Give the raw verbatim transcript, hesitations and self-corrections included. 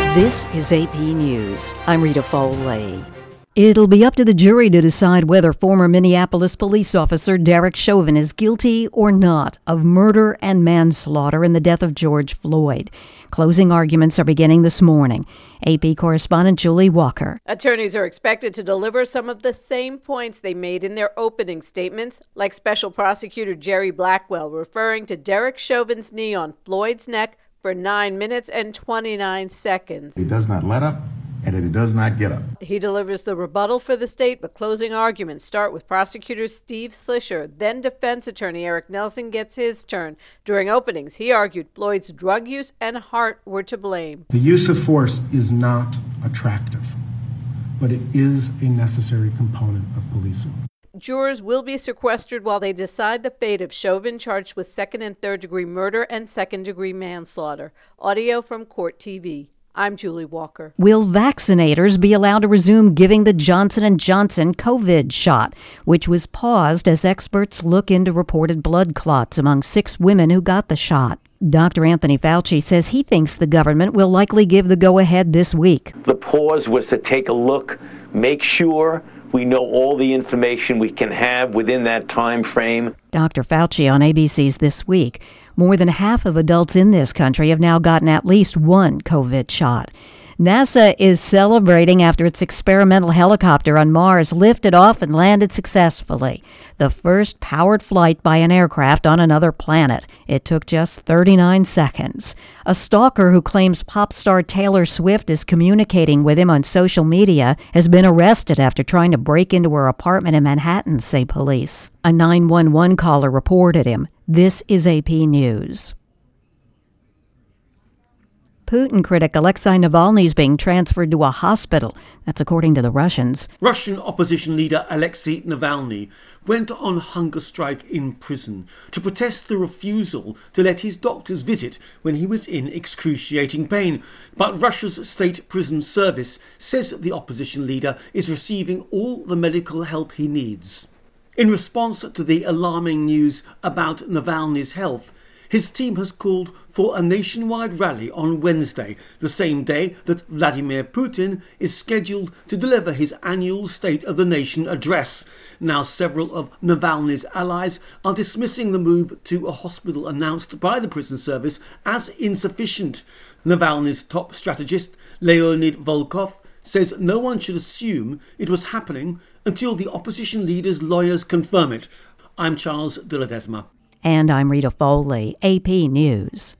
This is A P News. I'm Rita Foley. It'll be up to the jury to decide whether former Minneapolis police officer Derek Chauvin is guilty or not of murder and manslaughter in the death of George Floyd. Closing arguments are beginning this morning. A P correspondent Julie Walker. Attorneys are expected to deliver some of the same points they made in their opening statements, like Special Prosecutor Jerry Blackwell referring to Derek Chauvin's knee on Floyd's neck for nine minutes and twenty-nine seconds. He does not let up, and he does not get up. He delivers the rebuttal for the state, but closing arguments start with prosecutor Steve Slisher. Then defense attorney Eric Nelson gets his turn. During openings, he argued Floyd's drug use and heart were to blame. The use of force is not attractive, but it is a necessary component of policing. Jurors will be sequestered while they decide the fate of Chauvin, charged with second and third degree murder and second degree manslaughter. Audio from Court T V. I'm Julie Walker. Will vaccinators be allowed to resume giving the Johnson and Johnson COVID shot, which was paused as experts look into reported blood clots among six women who got the shot? Doctor Anthony Fauci says he thinks the government will likely give the go-ahead this week. The pause was to take a look, make sure we know all the information we can have within that time frame. Doctor Fauci on A B C's This Week. More than half of adults in this country have now gotten at least one COVID shot. NASA is celebrating after its experimental helicopter on Mars lifted off and landed successfully. The first powered flight by an aircraft on another planet. It took just thirty-nine seconds. A stalker who claims pop star Taylor Swift is communicating with him on social media has been arrested after trying to break into her apartment in Manhattan, say police. A nine one one caller reported him. This is A P News. Putin critic Alexei Navalny is being transferred to a hospital. That's according to the Russians. Russian opposition leader Alexei Navalny went on hunger strike in prison to protest the refusal to let his doctors visit when he was in excruciating pain. But Russia's state prison service says the opposition leader is receiving all the medical help he needs. In response to the alarming news about Navalny's health, his team has called for a nationwide rally on Wednesday, the same day that Vladimir Putin is scheduled to deliver his annual State of the Nation address. Now, several of Navalny's allies are dismissing the move to a hospital announced by the prison service as insufficient. Navalny's top strategist, Leonid Volkov, says no one should assume it was happening until the opposition leader's lawyers confirm it. I'm Charles de Ledesma. And I'm Rita Foley, A P News.